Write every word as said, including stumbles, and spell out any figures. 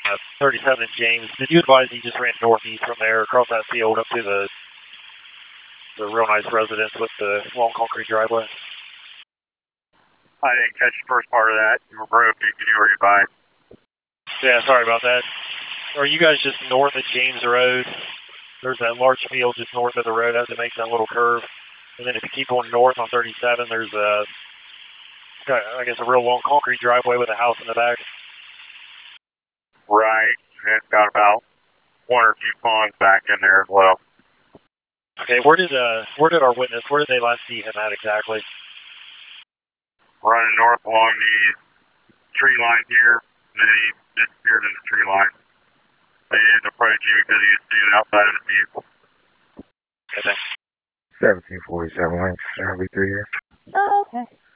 Uh, thirty-seven at James. Did you advise he just ran northeast from there across that field up to the the real nice residence with the long concrete driveway? I didn't catch the first part of that. You were broken. Can you read? Yeah, sorry about that. Are you guys just north of James Road? There's that large field just north of the road as it makes that little curve. And then if you keep going north on thirty-seven, there's a, I guess, a real long concrete driveway with a house in the back. Right. And it's got about one or two ponds back in there as well. Okay, where did uh, where did our witness, where did they last see him at exactly? Running north along the tree line here, and then he disappeared in the tree line. They didn't approach you because he was standing outside of the vehicle. Okay, thanks. seventeen forty-seven, Link, seventy-three here. Oh, okay.